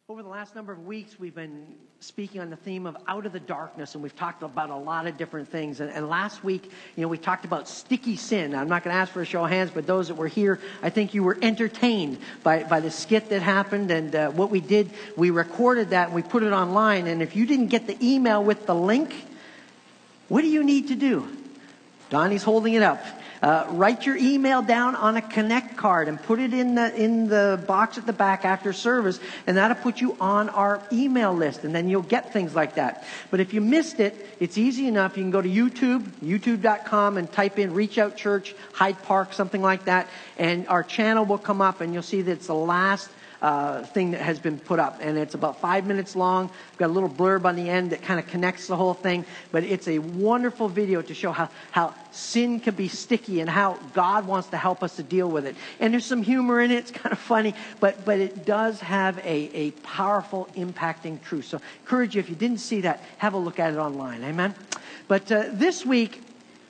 Over the last number of weeks, we've been speaking on the theme of out of the darkness, and we've talked about a lot of different things. And last week, we talked about sticky sin. Now, I'm not going to ask for a show of hands, but those that were here, I think you were entertained by the skit that happened. And what we did, we recorded that, and we put it online. And if you didn't get the email with the link, what do you need to do? Donnie's holding it up. Write your email down on a Connect card and put it in the box at the back after service, and that'll put you on our email list, and then you'll get things like that. But if you missed it, it's easy enough. You can go to youtube.com, and type in Reach Out Church, Hyde Park, something like that, and our channel will come up, and you'll see that it's the last thing that has been put up, and it's about 5 minutes long. We've got a little blurb on the end that kind of connects the whole thing, but it's a wonderful video to show how sin can be sticky and how God wants to help us to deal with it. And there's some humor in it. It's kind of funny, but it does have a powerful, impacting truth. So I encourage you, if you didn't see that, have a look at it online. Amen? But this week,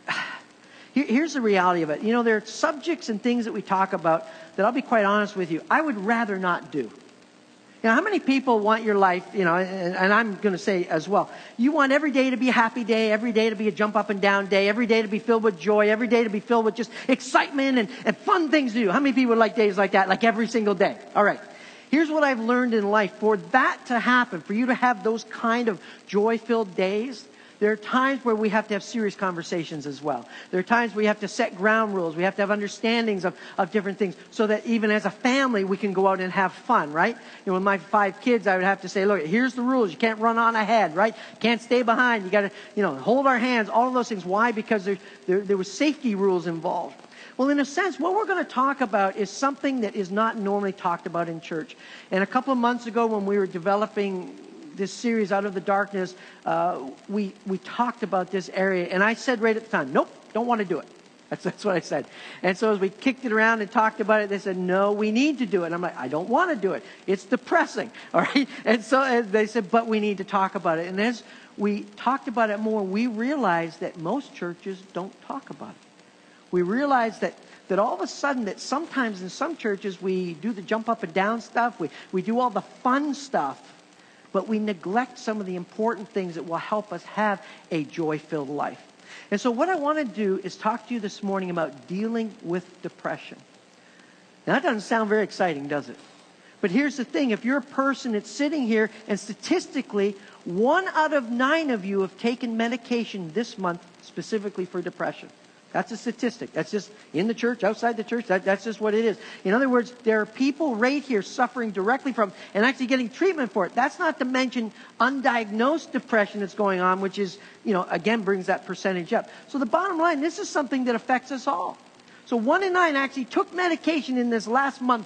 here's the reality of it. There are subjects and things that we talk about that, I'll be quite honest with you, I would rather not do. How many people want your life, and I'm going to say as well, you want every day to be a happy day, every day to be a jump up and down day, every day to be filled with joy, every day to be filled with just excitement and fun things to do. How many people would like days like that, like every single day? All right. Here's what I've learned in life. For that to happen, for you to have those kind of joy-filled days, there are times where we have to have serious conversations as well. There are times where we have to set ground rules. We have to have understandings of different things so that even as a family, we can go out and have fun, right? With my 5 kids, I would have to say, look, here's the rules. You can't run on ahead, right? You can't stay behind. You got to, hold our hands, all of those things. Why? Because there was safety rules involved. Well, in a sense, what we're going to talk about is something that is not normally talked about in church. And a couple of months ago when we were developing this series, Out of the Darkness, we talked about this area. And I said right at the time, nope, don't want to do it. That's what I said. And so as we kicked it around and talked about it, they said, no, we need to do it. And I'm like, I don't want to do it. It's depressing. All right. And so they said, but we need to talk about it. And as we talked about it more, we realized that most churches don't talk about it. We realized that all of a sudden that sometimes in some churches we do the jump up and down stuff. We do all the fun stuff. But we neglect some of the important things that will help us have a joy-filled life. And so what I want to do is talk to you this morning about dealing with depression. Now, that doesn't sound very exciting, does it? But here's the thing. If you're a person that's sitting here, and statistically, 1 out of 9 of you have taken medication this month specifically for depression. That's a statistic. That's just in the church, outside the church. That's just what it is. In other words, there are people right here suffering directly from and actually getting treatment for it. That's not to mention undiagnosed depression that's going on, which is, again, brings that percentage up. So the bottom line, this is something that affects us all. So 1 in 9 actually took medication in this last month.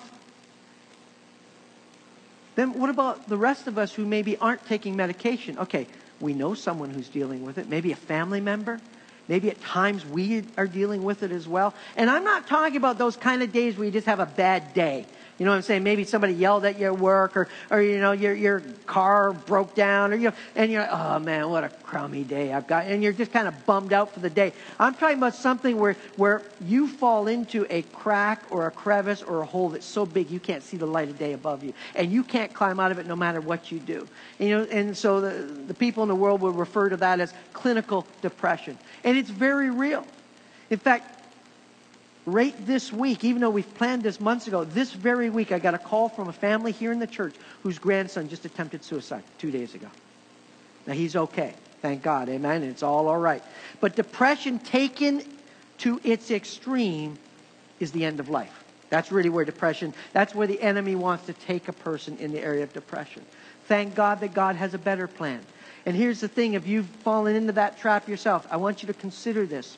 Then what about the rest of us who maybe aren't taking medication? Okay, we know someone who's dealing with it. Maybe a family member. Maybe at times we are dealing with it as well. And I'm not talking about those kind of days where you just have a bad day. You know what I'm saying? Maybe somebody yelled at you at work or your car broke down and you're like, oh man, what a crummy day I've got. And you're just kind of bummed out for the day. I'm talking about something where you fall into a crack or a crevice or a hole that's so big you can't see the light of day above you. And you can't climb out of it no matter what you do. And so the people in the world will refer to that as clinical depression. And it's very real. In fact, right this week, even though we've planned this months ago, this very week I got a call from a family here in the church whose grandson just attempted suicide 2 days ago. Now he's okay. Thank God. Amen. It's all right. But depression taken to its extreme is the end of life. That's really where that's where the enemy wants to take a person in the area of depression. Thank God that God has a better plan. And here's the thing, if you've fallen into that trap yourself, I want you to consider this.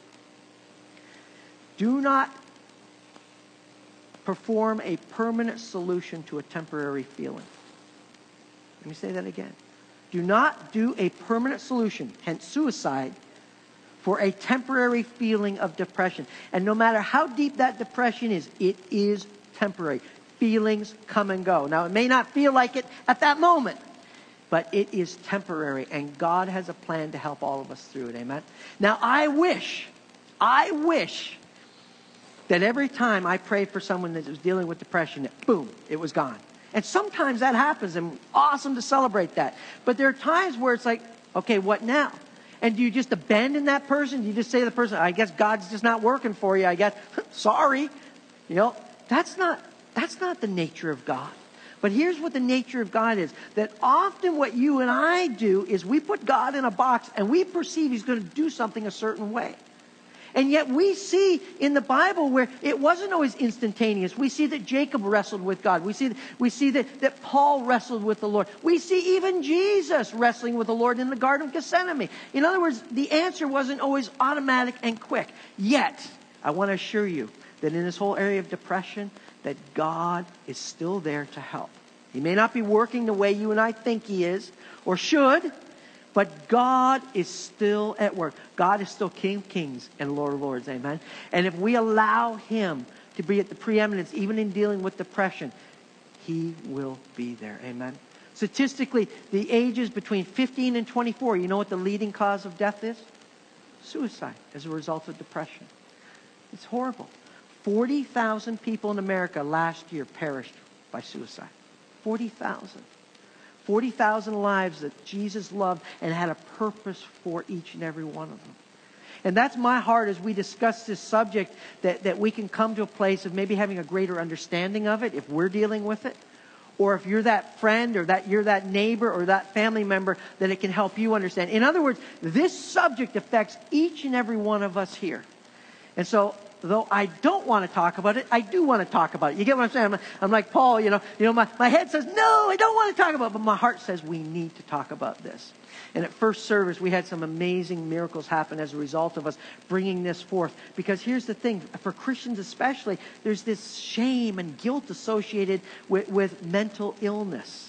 Do not perform a permanent solution to a temporary feeling. Let me say that again. Do not do a permanent solution, hence suicide, for a temporary feeling of depression. And no matter how deep that depression is, it is temporary. Feelings come and go. Now, it may not feel like it at that moment, but it is temporary. And God has a plan to help all of us through it. Amen? Now, I wish that every time I prayed for someone that was dealing with depression, boom, it was gone. And sometimes that happens, and awesome to celebrate that. But there are times where it's like, okay, what now? And do you just abandon that person? Do you just say to the person, I guess God's just not working for you, I guess, sorry. That's not the nature of God. But here's what the nature of God is. That often what you and I do is we put God in a box and we perceive He's going to do something a certain way. And yet we see in the Bible where it wasn't always instantaneous. We see that Jacob wrestled with God. We see that Paul wrestled with the Lord. We see even Jesus wrestling with the Lord in the Garden of Gethsemane. In other words, the answer wasn't always automatic and quick. Yet, I want to assure you that in this whole area of depression, that God is still there to help. He may not be working the way you and I think He is or should, but God is still at work. God is still King of Kings and Lord of Lords. Amen. And if we allow Him to be at the preeminence, even in dealing with depression, He will be there. Amen. Statistically, the ages between 15 and 24, you know what the leading cause of death is? Suicide as a result of depression. It's horrible. 40,000 people in America last year perished by suicide. 40,000. 40,000 lives that Jesus loved and had a purpose for each and every one of them. And that's my heart as we discuss this subject, that we can come to a place of maybe having a greater understanding of it if we're dealing with it. Or if you're that friend or that you're that neighbor or that family member, that it can help you understand. In other words, this subject affects each and every one of us here. And so, though I don't want to talk about it, I do want to talk about it. You get what I'm saying? I'm like Paul, my head says, no, I don't want to talk about it. But my heart says we need to talk about this. And at first service, we had some amazing miracles happen as a result of us bringing this forth. Because here's the thing, for Christians especially, there's this shame and guilt associated with mental illness.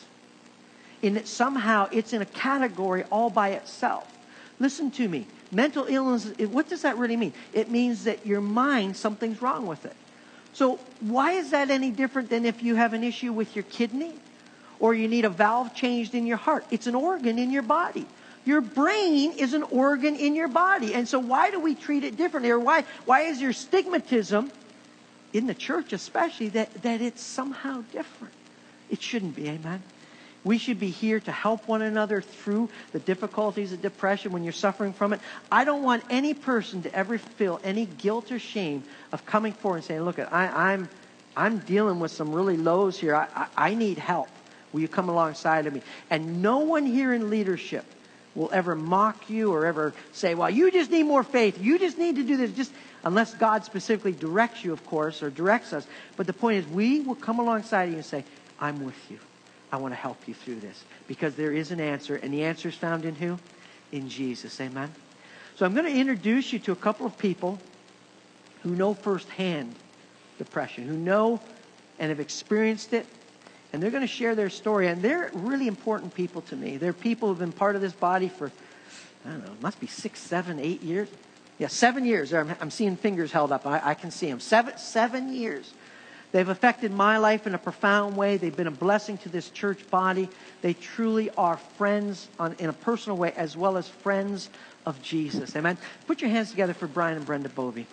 In that somehow it's in a category all by itself. Listen to me. Mental illness, what does that really mean? It means that your mind, something's wrong with it. So why is that any different than if you have an issue with your kidney or you need a valve changed in your heart? It's an organ in your body. Your brain is an organ in your body. And so why do we treat it differently? Or why is there stigmatism in the church especially that it's somehow different? It shouldn't be, amen? We should be here to help one another through the difficulties of depression when you're suffering from it. I don't want any person to ever feel any guilt or shame of coming forward and saying, look, I'm dealing with some really lows here. I need help. Will you come alongside of me? And no one here in leadership will ever mock you or ever say, well, you just need more faith. You just need to do this. Just unless God specifically directs you, of course, or directs us. But the point is, we will come alongside of you and say, I'm with you. I want to help you through this. Because there is an answer. And the answer is found in who? In Jesus. Amen? So I'm going to introduce you to a couple of people who know firsthand depression. Who know and have experienced it. And they're going to share their story. And they're really important people to me. They're people who have been part of this body for, I don't know, it must be 6, 7, 8 years. Yeah, 7 years. I'm seeing fingers held up. I can see them. 7 years. They've affected my life in a profound way. They've been a blessing to this church body. They truly are friends in a personal way as well as friends of Jesus. Amen. Put your hands together for Brian and Brenda Bovey.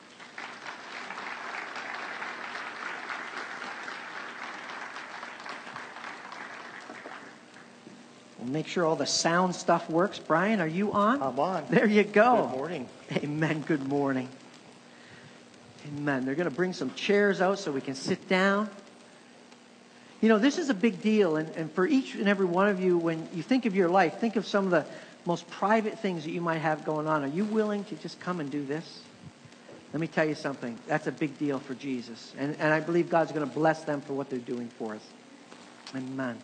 We'll make sure all the sound stuff works. Brian, are you on? I'm on. There you go. Good morning. Amen. Good morning. Amen. They're going to bring some chairs out so we can sit down. You know, this is a big deal. And for each and every one of you, when you think of your life, think of some of the most private things that you might have going on. Are you willing to just come and do this? Let me tell you something. That's a big deal for Jesus. And I believe God's going to bless them for what they're doing for us. Amen.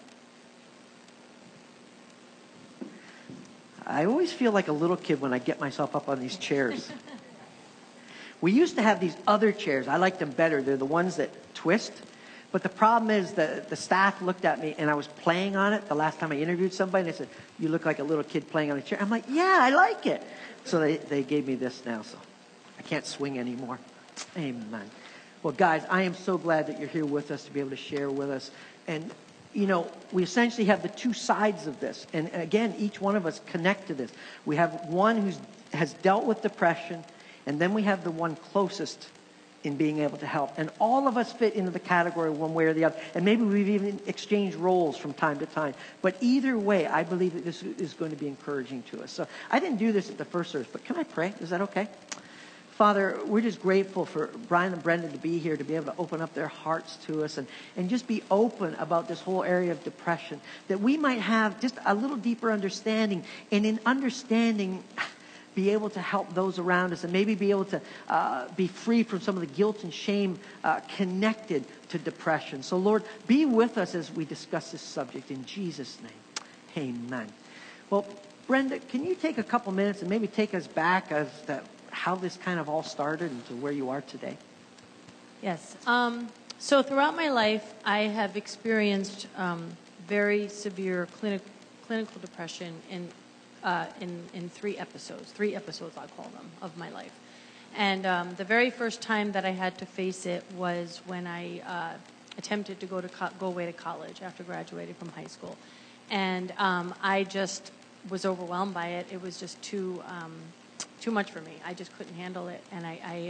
I always feel like a little kid when I get myself up on these chairs. We used to have these other chairs. I like them better. They're the ones that twist. But the problem is the staff looked at me and I was playing on it the last time I interviewed somebody. And they said, you look like a little kid playing on a chair. I'm like, yeah, I like it. So they gave me this now. So I can't swing anymore. Amen. Well, guys, I am so glad that you're here with us to be able to share with us. And, you know, we essentially have the two sides of this. And again, each one of us connect to this. We have one who has dealt with depression. And then we have the one closest in being able to help. And all of us fit into the category one way or the other. And maybe we've even exchanged roles from time to time. But either way, I believe that this is going to be encouraging to us. So I didn't do this at the first service, but can I pray? Is that okay? Father, we're just grateful for Brian and Brenda to be here, to be able to open up their hearts to us and just be open about this whole area of depression, that we might have just a little deeper understanding, and in understanding, be able to help those around us and maybe be able to be free from some of the guilt and shame connected to depression. So, Lord, be with us as we discuss this subject in Jesus' name. Amen. Well, Brenda, can you take a couple minutes and maybe take us back as to how this kind of all started and to where you are today? Yes. So throughout my life, I have experienced very severe clinical depression in 3 episodes. 3 episodes, I call them, of my life. And the very first time that I had to face it was when I attempted to go away to college after graduating from high school. And I just was overwhelmed by it. It was just too much for me. I just couldn't handle it. And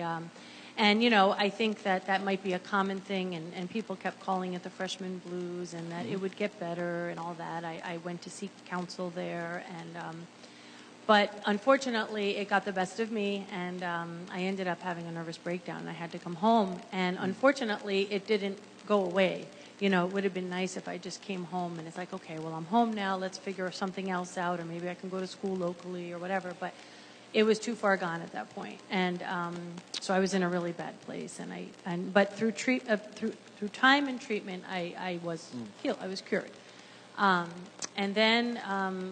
I think that might be a common thing, and people kept calling it the freshman blues, and that it would get better and all that. I went to seek counsel there, but unfortunately, it got the best of me, and I ended up having a nervous breakdown. I had to come home, and unfortunately, it didn't go away. It would have been nice if I just came home, and it's like, okay, well, I'm home now. Let's figure something else out, or maybe I can go to school locally or whatever. But it was too far gone at that point, and so I was in a really bad place. But through time and treatment, I was healed. I was cured. And then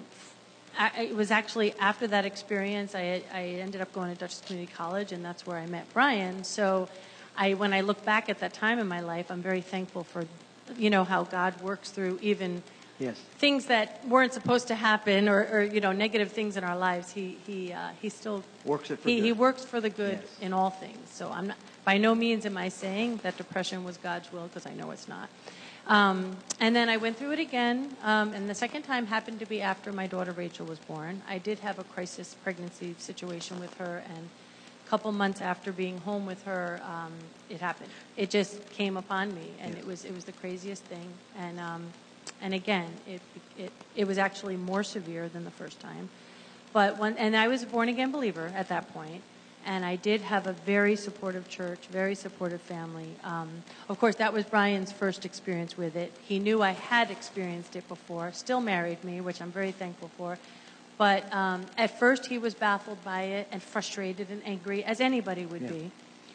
it was actually after that experience, I ended up going to Dutchess Community College, and that's where I met Brian. So when I look back at that time in my life, I'm very thankful for how God works through even things that weren't supposed to happen, or negative things in our lives. He still works it for good. He works for the good in all things. So I'm not, by no means am I saying that depression was God's will, because I know it's not. And then I went through it again, and the second time happened to be after my daughter Rachel was born. I did have a crisis pregnancy situation with her, and a couple months after being home with her, it happened. It just came upon me, and it was the craziest thing. And again, it was actually more severe than the first time. And I was a born-again believer at that point, and I did have a very supportive church, very supportive family. Of course, that was Brian's first experience with it. He knew I had experienced it before, still married me, which I'm very thankful for. But at first, he was baffled by it and frustrated and angry, as anybody would be.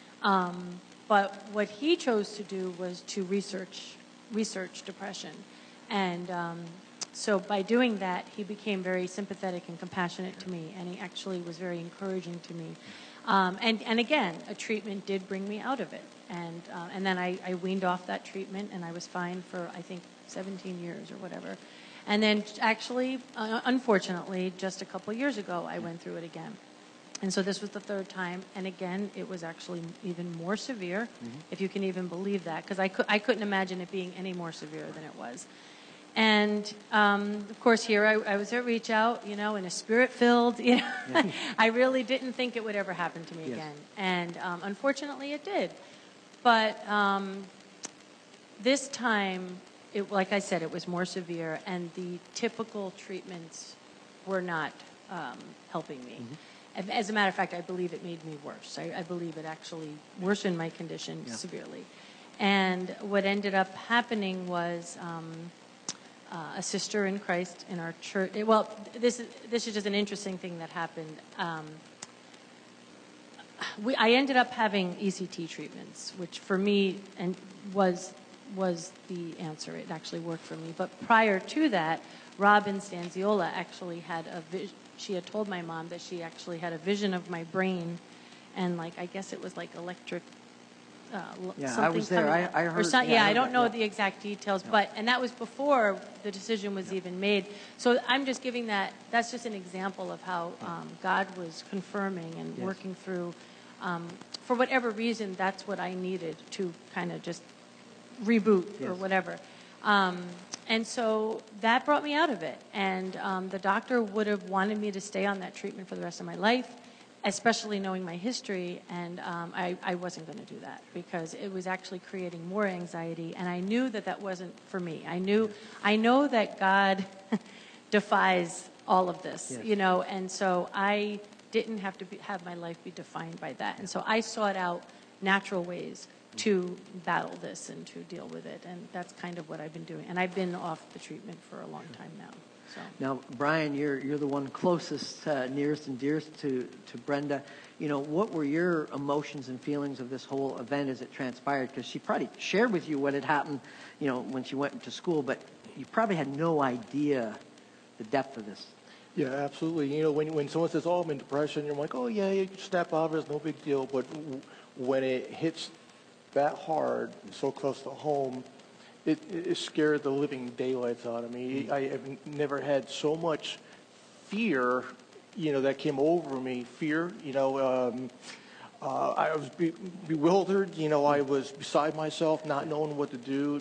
But what he chose to do was to research depression. And so by doing that, he became very sympathetic and compassionate to me, and he actually was very encouraging to me. And again, a treatment did bring me out of it. And then I weaned off that treatment, and I was fine for, I think, 17 years or whatever. And then actually, unfortunately, just a couple years ago, I went through it again. And so this was the third time, and again, it was actually even more severe, if you can even believe that, because I couldn't imagine it being any more severe than it was. And, of course, here I was at Reach Out, in a spirit-filled, I really didn't think it would ever happen to me again. And unfortunately, it did. But this time, like I said, it was more severe, and the typical treatments were not helping me. As a matter of fact, I believe it made me worse. I believe it actually worsened my condition severely. And what ended up happening was a sister in Christ in our church. Well, this is just an interesting thing that happened. I ended up having ECT treatments, which for me was the answer. It actually worked for me. But prior to that, Robin Stanziola actually had she had told my mom that she actually had a vision of my brain, and I guess it was electric. I was there. I heard. I don't know the exact details, and that was before the decision was even made. So I'm just giving that's just an example of how God was confirming and working through. For whatever reason, that's what I needed to kind of just reboot or whatever. And so that brought me out of it. And the doctor would have wanted me to stay on that treatment for the rest of my life. especially knowing my history, and I wasn't going to do that because it was actually creating more anxiety, and I knew that that wasn't for me. I know that God defies all of this, Yes. you know, and so I didn't have to have my life be defined by that, and so I sought out natural ways to battle this and to deal with it, and that's kind of what I've been doing, and I've been off the treatment for a long time now. So. Now, Brian, you're the one closest, nearest and dearest to Brenda. You know, what were your emotions and feelings of this whole event as it transpired? Because she probably shared with you what had happened, you know, when she went to school, but you probably had no idea the depth of this. Yeah, absolutely. You know, when someone says, "Oh, I'm in depression," you're like, "Oh, yeah, you can snap out of it. It's no big deal." But when it hits that hard, so close to home, it scared the living daylights out of me. I have never had so much fear, you know, that came over me. Fear, you know, I was bewildered. You know, I was beside myself, not knowing what to do.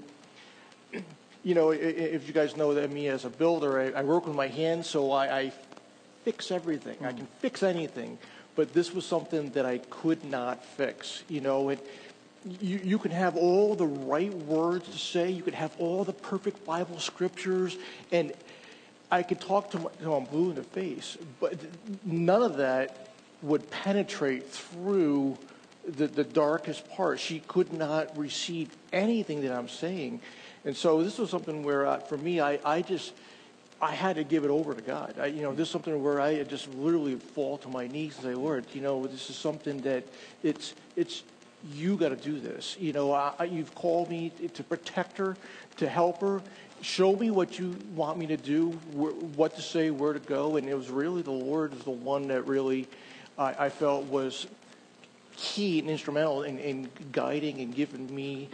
You know, if you guys know that me as a builder, I work with my hands, so I fix everything. I can fix anything. But this was something that I could not fix. You know, you can have all the right words to say. You could have all the perfect Bible scriptures. And I could talk to I'm blue in the face. But none of that would penetrate through the darkest part. She could not receive anything that I'm saying. And so this was something where, for me, I had to give it over to God. This is something where I just literally fall to my knees and say, "Lord, you know, this is something that it's you got to do this. You know, you've called me to protect her, to help her. Show me what you want me to do, what to say, where to go." And it was really the Lord is the one that really I felt was key and instrumental in guiding and giving me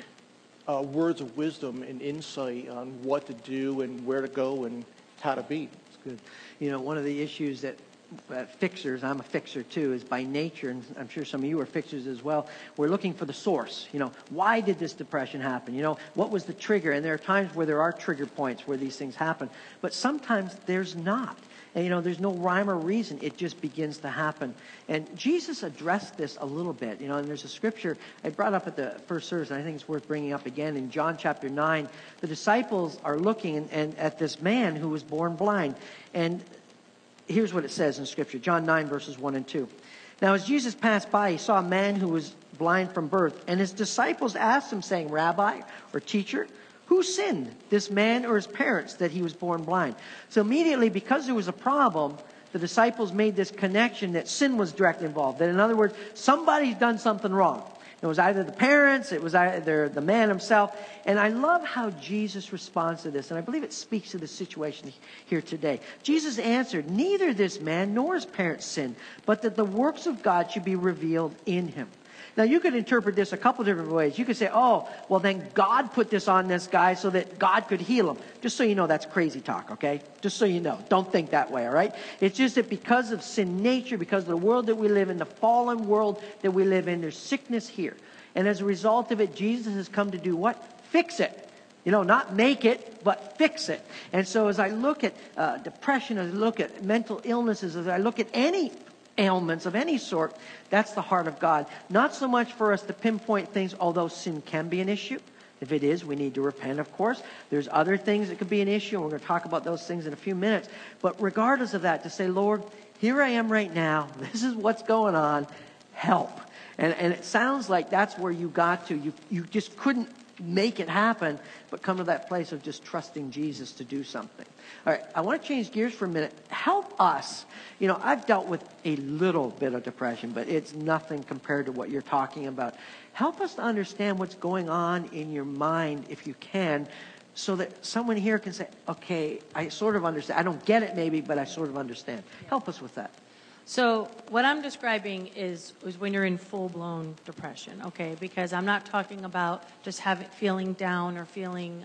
words of wisdom and insight on what to do and where to go and how to be. It's good. You know, one of the issues that fixers, I'm a fixer too, is by nature, and I'm sure some of you are fixers as well, we're looking for the source. You know, why did this depression happen? You know, what was the trigger? And there are times where there are trigger points where these things happen, but sometimes there's not. And, you know, there's no rhyme or reason. It just begins to happen. And Jesus addressed this a little bit, you know, and there's a scripture I brought up at the first service, and I think it's worth bringing up again. In John chapter 9, the disciples are looking and at this man who was born blind. And here's what it says in scripture, John 9, verses 1 and 2. Now, as Jesus passed by, he saw a man who was blind from birth. And his disciples asked him, saying, "Rabbi," or "Teacher, who sinned, this man or his parents, that he was born blind?" So immediately, because there was a problem, the disciples made this connection that sin was directly involved. That, in other words, somebody's done something wrong. It was either the parents, it was either the man himself. And I love how Jesus responds to this. And I believe it speaks to the situation here today. Jesus answered, "Neither this man nor his parents sinned, but that the works of God should be revealed in him." Now, you could interpret this a couple different ways. You could say, "Oh, well, then God put this on this guy so that God could heal him." Just so you know, that's crazy talk, okay? Just so you know. Don't think that way, all right? It's just that because of sin nature, because of the world that we live in, the fallen world that we live in, there's sickness here. And as a result of it, Jesus has come to do what? Fix it. You know, not make it, but fix it. And so as I look at depression, as I look at mental illnesses, as I look at any ailments of any sort, that's the heart of God. Not so much for us to pinpoint things, although sin can be an issue. If it is, we need to repent, of course. There's other things that could be an issue, and we're going to talk about those things in a few minutes. But regardless of that, to say, "Lord, here I am right now. This is what's going on. Help." And it sounds like that's where you got to. You just couldn't make it happen, but come to that place of just trusting Jesus to do something. All right, I want to change gears for a minute. Help us. You know, I've dealt with a little bit of depression, but it's nothing compared to what you're talking about. Help us to understand what's going on in your mind, if you can, so that someone here can say, "Okay, I sort of understand. I don't get it maybe, but I sort of understand." Help us with that. So what I'm describing is when you're in full-blown depression, okay? Because I'm not talking about just feeling down or feeling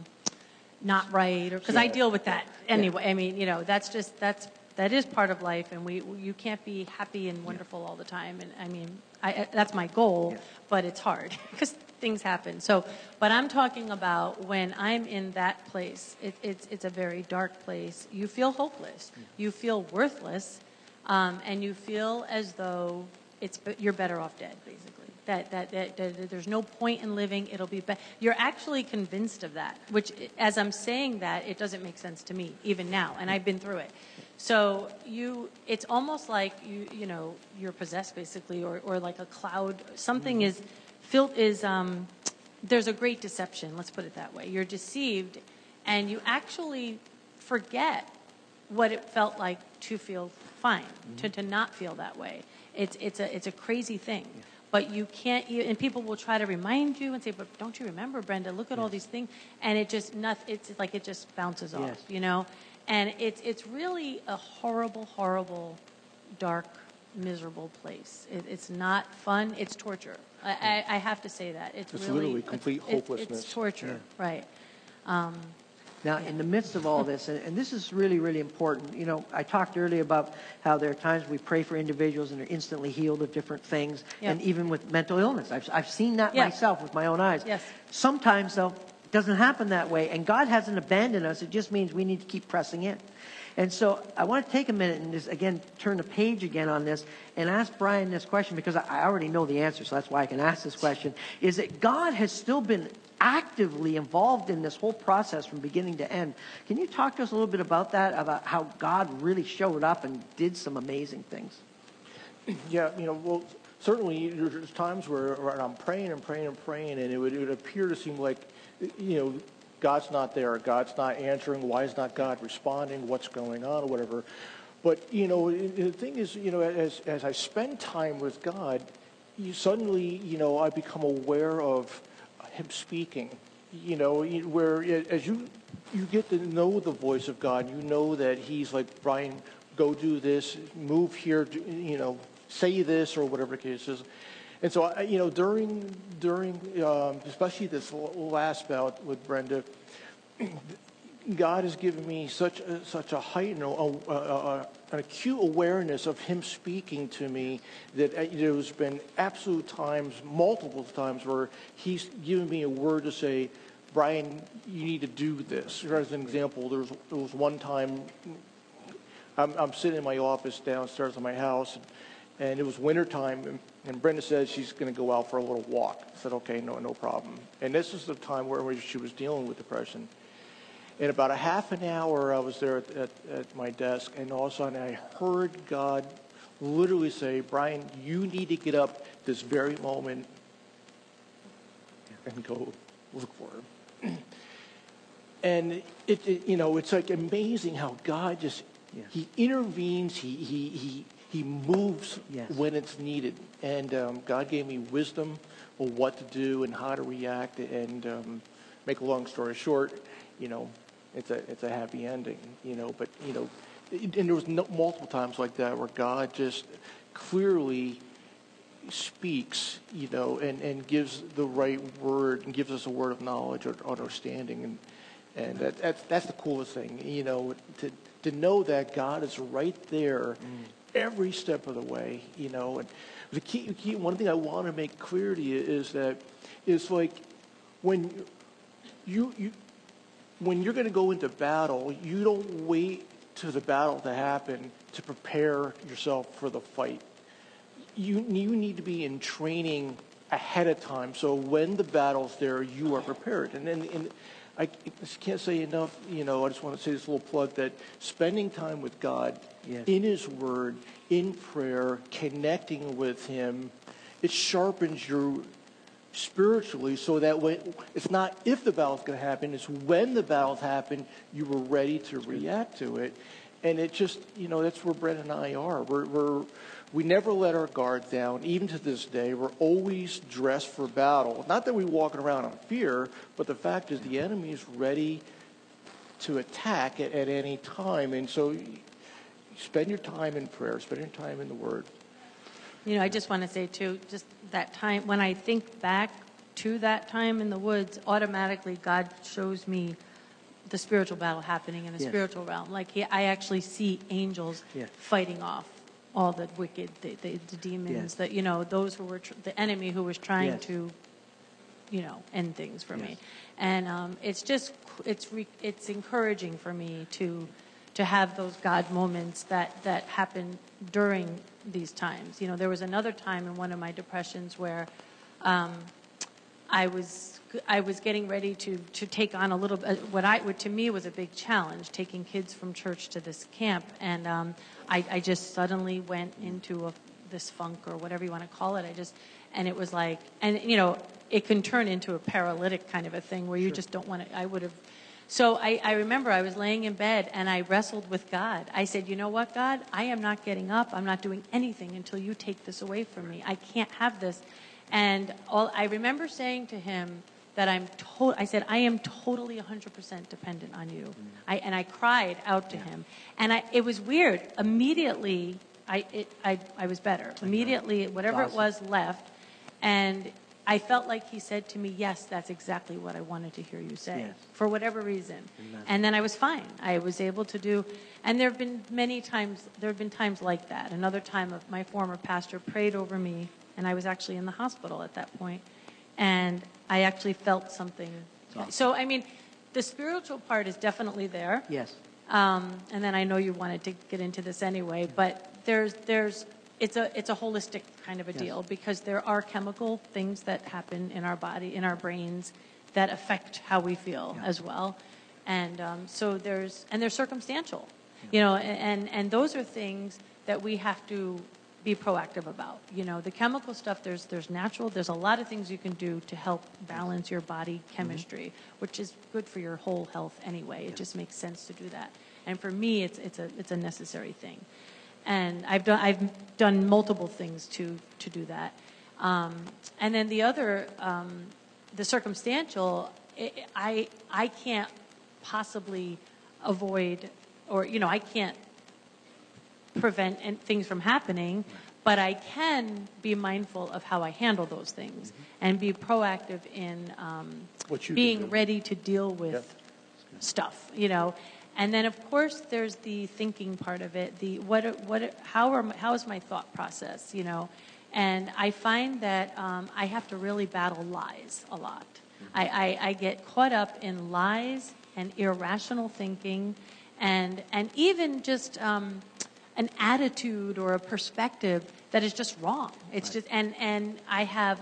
not right, or because I deal with that anyway. I mean, you know, that is part of life, and you can't be happy and wonderful all the time. And I mean, that's my goal, but it's hard because things happen. So, but I'm talking about when I'm in that place. It's a very dark place. You feel hopeless. You feel worthless. and you feel as though you're better off dead, basically. That there's no point in living. It'll be better. You're actually convinced of that, which, as I'm saying that, it doesn't make sense to me even now, and I've been through it. So it's almost like you're possessed, basically, or like a cloud. Something is filled. There's a great deception. Let's put it that way. You're deceived, and you actually forget what it felt like to feel fine, to not feel that way. It's a crazy thing. But you can't, and people will try to remind you and say, but don't you remember, Brenda, look at all these things. And it's like it just bounces off, And it's really a horrible, horrible, dark, miserable place. It's not fun. It's torture. I have to say that. It's really, literally complete hopelessness. It's torture, right. Now, in the midst of all this, and this is really, really important, I talked earlier about how there are times we pray for individuals and they're instantly healed of different things, and even with mental illness. I've seen that myself with my own eyes. Yes. Sometimes, though, it doesn't happen that way, and God hasn't abandoned us. It just means we need to keep pressing in. And so I want to take a minute and just, again, turn the page again on this and ask Brian this question, because I already know the answer, so that's why I can ask this question, is that God has still been actively involved in this whole process from beginning to end. Can you talk to us a little bit about that, about how God really showed up and did some amazing things? Yeah, well, certainly there's times where I'm praying and praying and praying, and it would appear to seem like, God's not there, God's not answering, why is not God responding, what's going on, or whatever. But, the thing is, as I spend time with God, suddenly, I become aware of Him speaking, where as you get to know the voice of God, you know that He's like, Brian, go do this, move here, say this, or whatever the case is. And so, during especially this last bout with Brenda, God has given me such a heightened, an acute awareness of Him speaking to me that there's been absolute times, multiple times, where He's given me a word to say, Brian, you need to do this. As an example, there was one time I'm sitting in my office downstairs in my house, and it was wintertime, and Brenda said she's going to go out for a little walk. I said, okay, no problem. And this is the time where she was dealing with depression. In about a half an hour, I was there at my desk, and all of a sudden I heard God literally say, Brian, you need to get up this very moment and go look for her. And it's like amazing how God just, He intervenes, He moves when it's needed. And God gave me wisdom of what to do and how to react. And make a long story short, it's a happy ending, But and there was multiple times like that where God just clearly speaks, and gives the right word and gives us a word of knowledge or understanding, and that's the coolest thing, to know that God is right there every step of the way, And the key, one thing I want to make clear to you is that it's like when when you're going to go into battle, you don't wait to the battle to happen to prepare yourself for the fight. You need to be in training ahead of time, so when the battle's there, you are prepared. And I just can't say enough, I just want to say this little plug that spending time with God in His Word, in prayer, connecting with Him, it sharpens you spiritually, so that when it's not if the battle's going to happen, it's when the battle's happened, you were ready to react to it. And it just, that's where Brett and I are. We never let our guard down. Even to this day, we're always dressed for battle. Not that we're walking around in fear, but the fact is the enemy is ready to attack at any time. And so spend your time in prayer, spend your time in the Word. I just want to say, too, just that time, when I think back to that time in the woods, automatically God shows me the spiritual battle happening in the spiritual realm. Like, I actually see angels fighting off all the wicked, the demons, that, those who were, the enemy who was trying to, end things for me. And it's just, it's encouraging for me to to have those God moments that happen during these times. You know, there was another time in one of my depressions where I was getting ready to take on a little what to me was a big challenge, taking kids from church to this camp, and I just suddenly went into this funk or whatever you want to call it. And it was like, and you know, it can turn into a paralytic kind of a thing where you just don't want to. So I remember I was laying in bed and I wrestled with God. I said, you know what, God, I am not getting up. I'm not doing anything until you take this away from me. I can't have this. And I remember saying to him that I said, I am totally 100% dependent on you. I cried out to him. And it was weird. Immediately, I was better. Immediately, whatever it was left. And I felt like he said to me, yes, that's exactly what I wanted to hear you say, for whatever reason. Amen. And then I was fine. I was able to do, and there have been times like that. Another time, my former pastor prayed over me, and I was actually in the hospital at that point, and I actually felt something. Awesome. So, I mean, the spiritual part is definitely there. Yes. And then I know you wanted to get into this anyway, but it's a holistic kind of a deal, because there are chemical things that happen in our body, in our brains, that affect how we feel as well. And so they're circumstantial, you know, and those are things that we have to be proactive about. You know, the chemical stuff, there's natural, there's a lot of things you can do to help balance your body chemistry, which is good for your whole health anyway. It just makes sense to do that. And for me, it's a necessary thing. And I've done multiple things to do that. And then the other, the circumstantial, I can't possibly avoid, or, you know, I can't prevent things from happening, but I can be mindful of how I handle those things and be proactive in being ready to deal with stuff, you know. And then, of course, there's the thinking part of it. How is my thought process, you know? And I find that I have to really battle lies a lot. I get caught up in lies and irrational thinking, and even just an attitude or a perspective that is just wrong. It's just and I have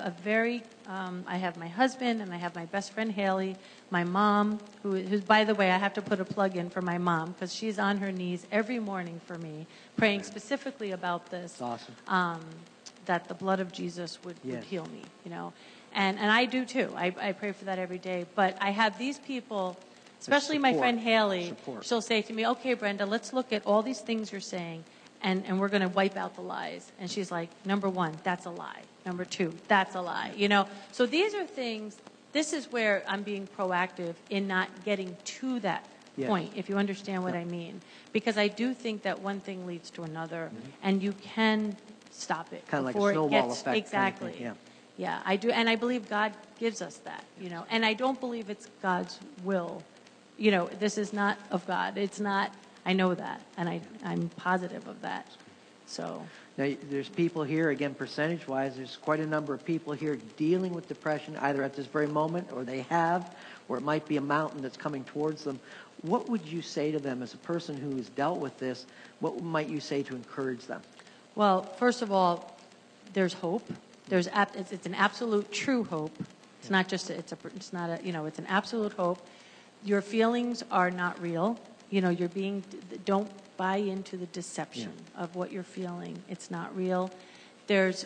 I have my husband, and I have my best friend Haley, my mom, who's, by the way, I have to put a plug in for my mom, because she's on her knees every morning for me, praying specifically about this. That's awesome. That the blood of Jesus would heal me, you know. And I do too. I pray for that every day. But I have these people, especially my friend Haley, she'll say to me, okay, Brenda, let's look at all these things you're saying, and we're going to wipe out the lies. And she's like, number one, that's a lie. Number two, that's a lie. You know, so these are things, this is where I'm being proactive in not getting to that point, if you understand what I mean. Because I do think that one thing leads to another, and you can stop it. Kind of like a snowball effect. Exactly. Kind of thing, yeah, I do. And I believe God gives us that, you know. And I don't believe it's God's will. You know, this is not of God. It's not, I know that, and I'm positive of that. So now, there's people here, again, percentage-wise, there's quite a number of people here dealing with depression, either at this very moment, or they have, or it might be a mountain that's coming towards them. What would you say to them as a person who has dealt with this? What might you say to encourage them? Well, first of all, there's hope. It's an absolute true hope. It's not just it's an absolute hope. Your feelings are not real. You know, don't buy into the deception of what you're feeling. It's not real. And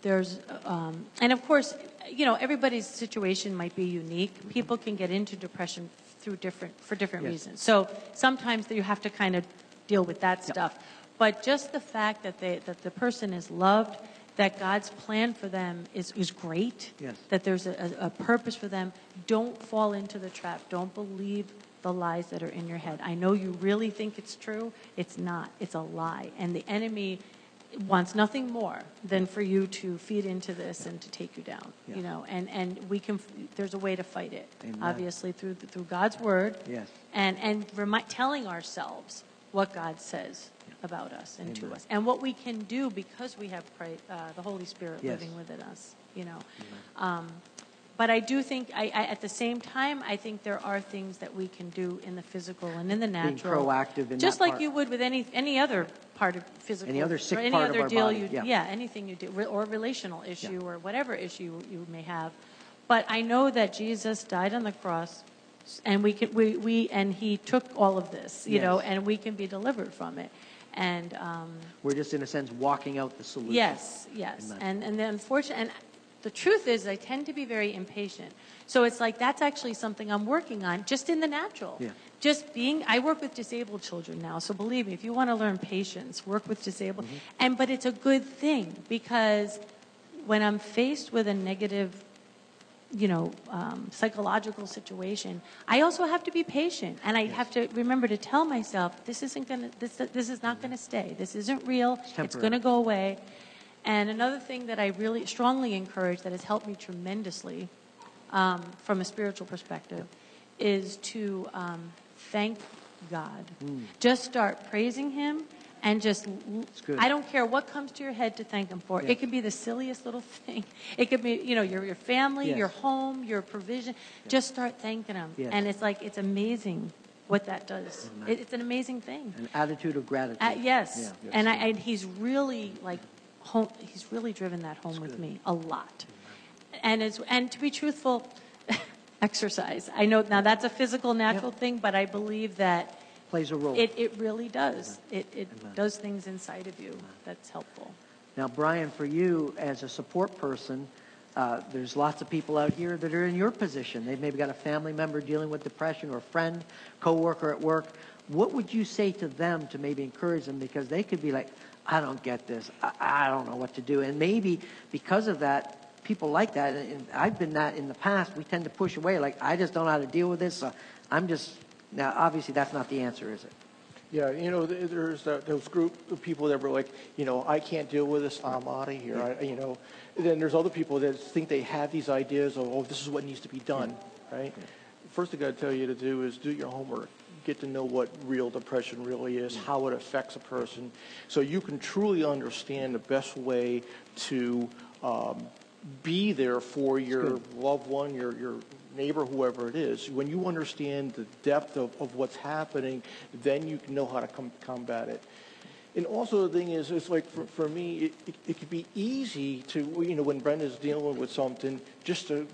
of course, you know, everybody's situation might be unique. People can get into depression for different reasons. So sometimes you have to kind of deal with that stuff. But just the fact that the person is loved, that God's plan for them is great, that there's a purpose for them. Don't fall into the trap. Don't believe the lies that are in your head. I know you really think it's true. It's not. It's a lie. And the enemy wants nothing more than for you to feed into this and to take you down. You know, and there's a way to fight it. Amen. Obviously through God's word. And telling ourselves what God says about us and to us, and what we can do because we have the Holy Spirit living within us. You know, But I do think, at the same time, I think there are things that we can do in the physical and in the natural. Being proactive in just that like part. you would with any other part of physical. Any other sick or any part of other our deal body, yeah. anything you do, or relational issue, or whatever issue you may have. But I know that Jesus died on the cross, and and he took all of this, you know, and we can be delivered from it. And we're just in a sense walking out the solution. yes, Amen. and the unfortunate, and the truth is, I tend to be very impatient. So it's like that's actually something I'm working on, just in the natural. Yeah. I work with disabled children now, so believe me, if you want to learn patience, work with disabled. But it's a good thing, because when I'm faced with a negative, psychological situation, I also have to be patient, and I have to remember to tell myself, this is not gonna stay. This isn't real. It's gonna go away. And another thing that I really strongly encourage, that has helped me tremendously from a spiritual perspective, is to thank God. Just start praising him, and just, I don't care what comes to your head to thank him for. It could be the silliest little thing. It could be, your family, your home, your provision. Just start thanking him. Yes. And it's amazing what that does. It's an amazing thing. An attitude of gratitude. Yes. Yeah. And he's really he's really driven that home with me a lot. And to be truthful, exercise. I know now that's a physical, natural thing, but I believe that Plays a role. it really does. It does things inside of you that's helpful. Now, Brian, for you as a support person, there's lots of people out here that are in your position. They've maybe got a family member dealing with depression, or a friend, coworker at work. What would you say to them to maybe encourage them? Because they could be like, I don't get this. I don't know what to do. And maybe because of that, people like that, and I've been that in the past, we tend to push away, like, I just don't know how to deal with this. So now, obviously, that's not the answer, is it? Yeah, there's those group of people that were like, I can't deal with this, I'm out of here. Then there's other people that think they have these ideas of, this is what needs to be done, right? First thing I tell you to do is do your homework. Get to know what real depression really is, how it affects a person, so you can truly understand the best way to be there for your loved one, your neighbor, whoever it is. When you understand the depth of what's happening, then you can know how to combat it. And also the thing is, it's like for me, it could be easy to, when Brenda's dealing with something, just to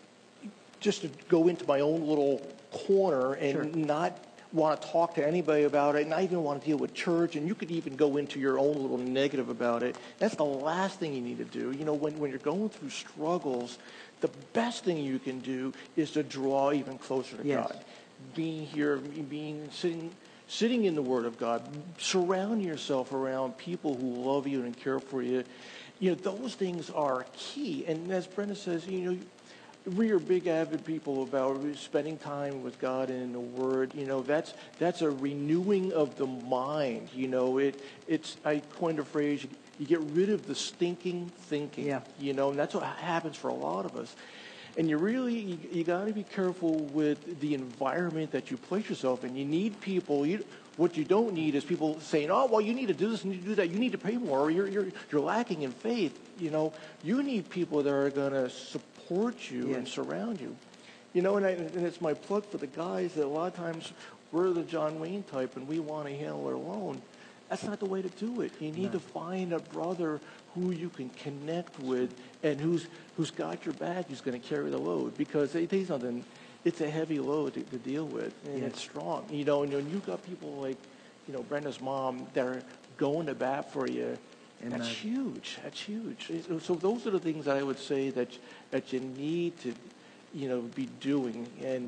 go into my own little corner and not want to talk to anybody about it, not even want to deal with church, and you could even go into your own little negative about it. That's the last thing you need to do. When you're going through struggles, the best thing you can do is to draw even closer to God. Being here, sitting in the Word of God, surround yourself around people who love you and care for you. Those things are key. And as Brenda says, we are big avid people about spending time with God and in the Word. That's a renewing of the mind. I coined a phrase, you get rid of the stinking thinking. And that's what happens for a lot of us. And you got to be careful with the environment that you place yourself in. You need people. What you don't need is people saying, "Oh, well, you need to do this and you need to do that. You need to pray more. Or you're lacking in faith." You need people that are going to support you and surround you. And it's my plug for the guys that a lot of times we're the John Wayne type and we want to handle it alone. That's not the way to do it. You need to find a brother who you can connect with and who's got your back, who's going to carry the load. Because they tell you something, it's a heavy load to deal with, and it's strong. And when you've got people like, Brenda's mom that are going to bat for you, that's huge. That's huge. So those are the things that I would say that you need to, be doing. And,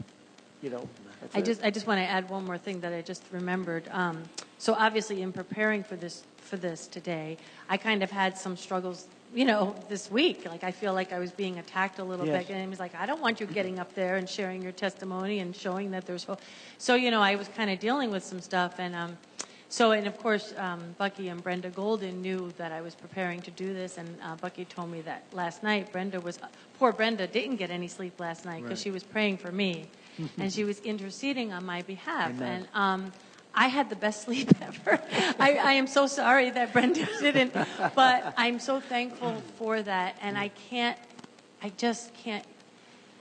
I just want to add one more thing that I just remembered. So obviously, in preparing for this today, I kind of had some struggles, this week. Like, I feel like I was being attacked a little bit, and he was like, "I don't want you getting up there and sharing your testimony and showing that there's hope." So I was kind of dealing with some stuff, and and of course, Bucky and Brenda Golden knew that I was preparing to do this, and Bucky told me that last night poor Brenda didn't get any sleep last night because she was praying for me, and she was interceding on my behalf. Amen. And I had the best sleep ever. I am so sorry that Brenda didn't, but I'm so thankful for that, and I just can't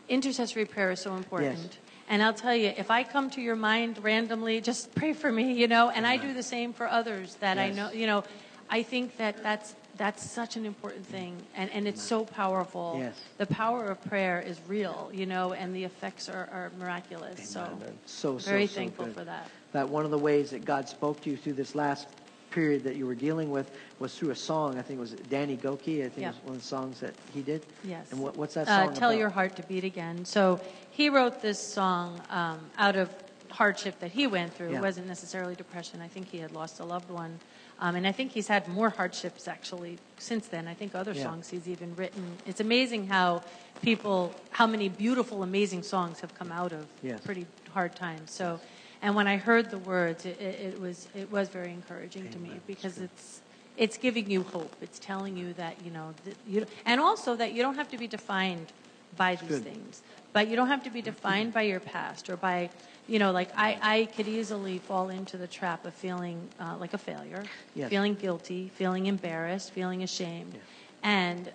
intercessory prayer is so important. Yes. And I'll tell you, if I come to your mind randomly, just pray for me, you know, and I do the same for others that I Yes. know, you know. I think that's such an important thing, and it's so powerful. Yes. The power of prayer is real, you know, and the effects are miraculous. So So very so thankful good. for that. That one of the ways that God spoke to you through this last period that you were dealing with was through a song. I think it was Danny Goki. I think Yeah. it was one of the songs that he did. Yes. And what's that song Tell about? Your Heart to Beat Again. So he wrote this song out of hardship that he went through. Yeah. It wasn't necessarily depression. I think he had lost a loved one. And I think he's had more hardships actually since then. I think other Yeah. songs he's even written. It's amazing how many beautiful, amazing songs have come out of Yes. pretty hard times. So, and when I heard the words, it was very encouraging to me because it's giving you hope. It's telling you that, you know, and also that you don't have to be defined by these good. things. But you don't have to be defined by your past or by, you know, like I could easily fall into the trap of feeling like a failure, Yes. feeling guilty, feeling embarrassed, feeling ashamed. And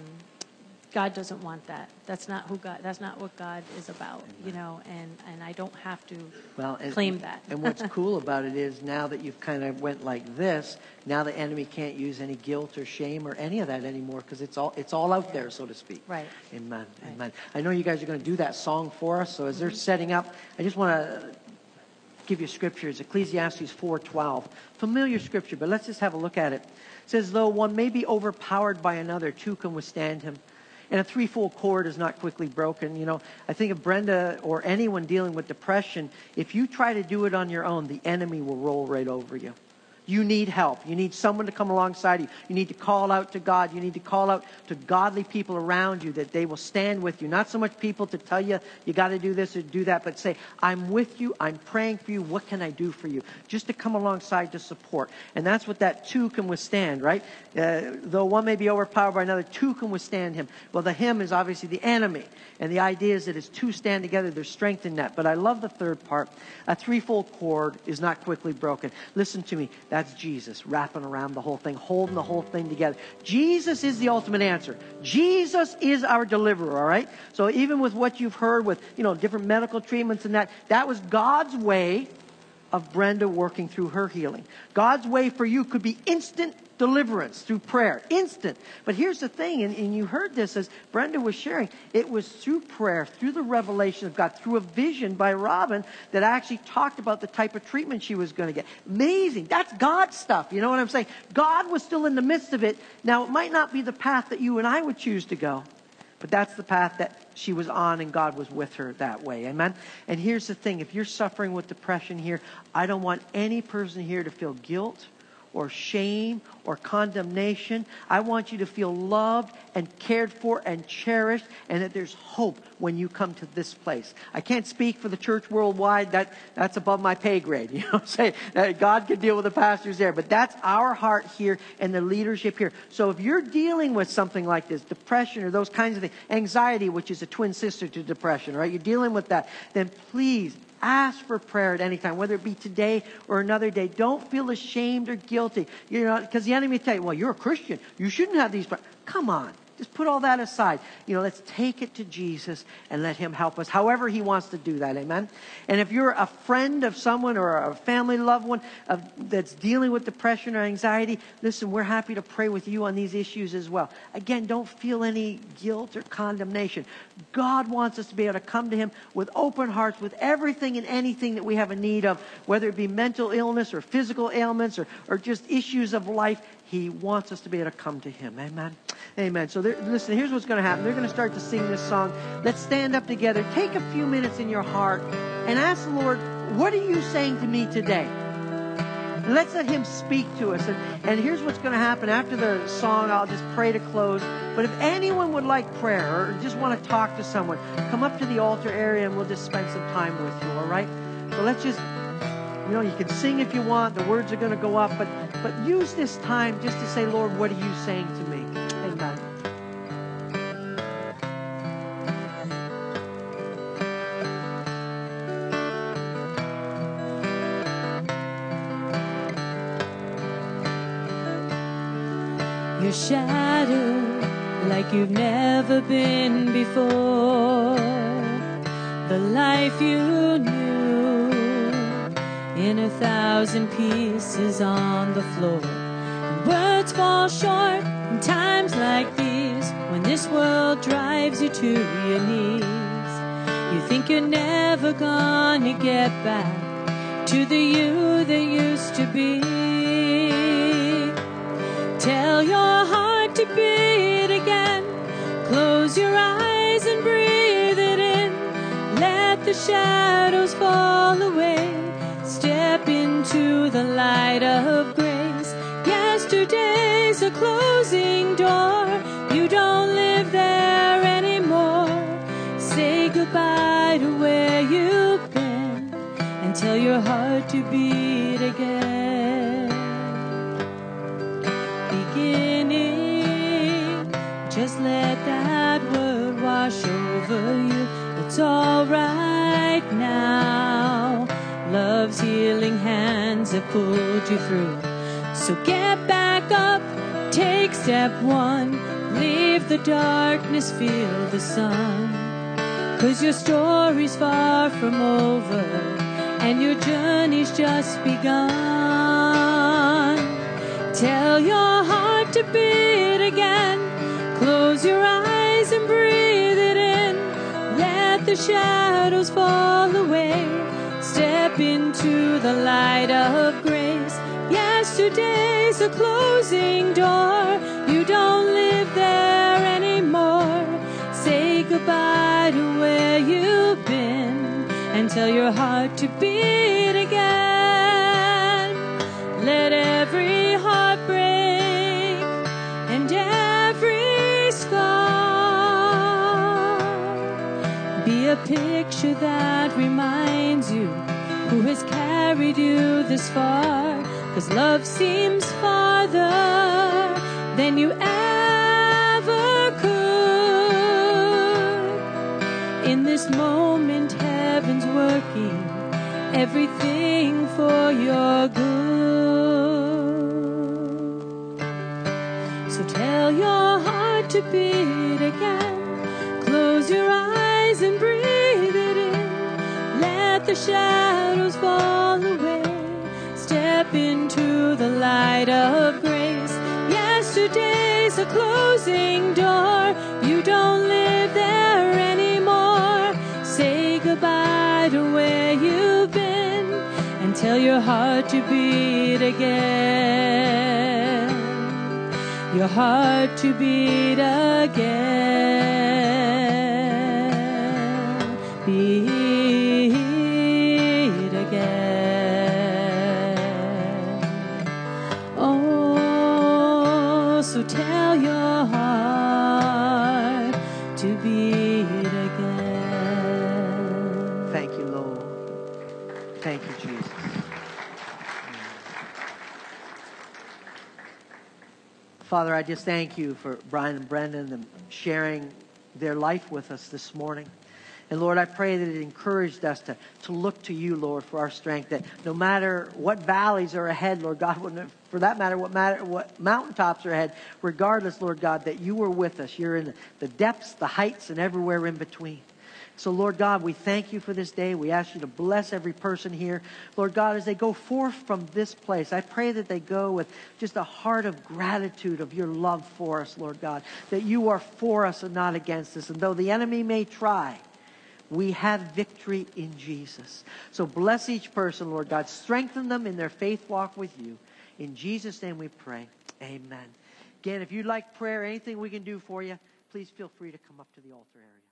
God doesn't want that. That's not what God is about, you know, and I don't have to claim that. And what's cool about it is now that you've kind of went like this, now the enemy can't use any guilt or shame or any of that anymore because it's all out there, so to speak. Right. Amen. Right. Amen. I know you guys are going to do that song for us, so as they're setting up, I just want to give you scriptures. Ecclesiastes 4:12. Familiar scripture, but let's just have a look at it. It says, though one may be overpowered by another, two can withstand him. And a threefold cord is not quickly broken. You know, I think of Brenda or anyone dealing with depression, if you try to do it on your own, the enemy will roll right over you. You need help. You need someone to come alongside you. You need to call out to God. You need to call out to godly people around you that they will stand with you. Not so much people to tell you, you got to do this or do that, but say, I'm with you. I'm praying for you. What can I do for you? Just to come alongside to support. And that's what that two can withstand, right? Though one may be overpowered by another, two can withstand him. Well, the him is obviously the enemy. And the idea is that as two stand together, there's strength in that. But I love the third part. A threefold cord is not quickly broken. Listen to me. That's Jesus wrapping around the whole thing, holding the whole thing together. Jesus is the ultimate answer. Jesus is our deliverer, all right? So even with what you've heard with, you know, different medical treatments and that was God's way of Brenda working through her healing. God's way for you could be instant deliverance through prayer. Instant. But here's the thing, and you heard this as Brenda was sharing, it was through prayer, through the revelation of God, through a vision by Robin that actually talked about the type of treatment she was going to get. Amazing. That's God's stuff. You know what I'm saying? God was still in the midst of it. Now, it might not be the path that you and I would choose to go, but that's the path that she was on, and God was with her that way. Amen? And here's the thing. If you're suffering with depression here, I don't want any person here to feel guilt or shame or condemnation. I want you to feel loved and cared for and cherished, and that there's hope when you come to this place. I can't speak for the church worldwide. That's above my pay grade. You know what I'm saying? God can deal with the pastors there, but that's our heart here and the leadership here. So if you're dealing with something like this, depression or those kinds of things, anxiety, which is a twin sister to depression, right? You're dealing with that, then please ask for prayer at any time, whether it be today or another day. Don't feel ashamed or guilty. You know, because the enemy will tell you, well, you're a Christian. You shouldn't have these problems. Come on. Just put all that aside. You know, let's take it to Jesus and let him help us however he wants to do that. Amen? And if you're a friend of someone or a family loved one that's dealing with depression or anxiety, listen, we're happy to pray with you on these issues as well. Again, don't feel any guilt or condemnation. God wants us to be able to come to him with open hearts, with everything and anything that we have a need of, whether it be mental illness or physical ailments or just issues of life. He wants us to be able to come to him. Amen? Amen. So listen, here's what's going to happen. They're going to start to sing this song. Let's stand up together. Take a few minutes in your heart and ask the Lord, what are you saying to me today? And let's let him speak to us. And here's what's going to happen. After the song, I'll just pray to close. But if anyone would like prayer or just want to talk to someone, come up to the altar area and we'll just spend some time with you, all right? So let's just... You know, you can sing if you want. The words are going to go up. But use this time just to say, Lord, what are you saying to me? Amen. You're shattered like you've never been before. the life you knew in 1,000 pieces on the floor. And words fall short in times like these, when this world drives you to your knees. You think you're never gonna get back to the you that used to be. Tell your heart to beat again. Close your eyes and breathe it in. Let the shadows fall away. Step into the light of grace. Yesterday's a closing door. You don't live there anymore. Say goodbye to where you've been and tell your heart to beat again. Beginning, just let that word wash over you. It's all right now. Love's healing hands have pulled you through. So get back up, take step one. Leave the darkness, feel the sun. 'Cause your story's far from over and your journey's just begun. Tell your heart to beat again. Close your eyes and breathe it in. Let the shadows fall away. Step into the light of grace. Yesterday's a closing door. You don't live there anymore. Say goodbye to where you've been and tell your heart to beat again. Let every heartbreak and every scar be a picture that reminds you who has carried you this far. 'Cause love seems farther than you ever could. In this moment, heaven's working everything for your good. So tell your heart to beat again. Close your eyes and breathe it in. Let the shadows fall away. Step into the light of grace. Yesterday's a closing door. You don't live there anymore. Say goodbye to where you've been and tell your heart to beat again. Your heart to beat again. Beat again. So tell your heart to beat again. Thank you, Lord. Thank you, Jesus. Father, I just thank you for Brian and Brendan and sharing their life with us this morning. And Lord, I pray that it encouraged us to look to you, Lord, for our strength. That no matter what valleys are ahead, Lord God, for that matter, what mountaintops are ahead, regardless, Lord God, that you were with us. You're in the depths, the heights, and everywhere in between. So, Lord God, we thank you for this day. We ask you to bless every person here. Lord God, as they go forth from this place, I pray that they go with just a heart of gratitude of your love for us, Lord God, that you are for us and not against us. And though the enemy may try, we have victory in Jesus. So bless each person, Lord God. Strengthen them in their faith walk with you. In Jesus' name we pray. Amen. Again, if you'd like prayer, anything we can do for you, please feel free to come up to the altar area.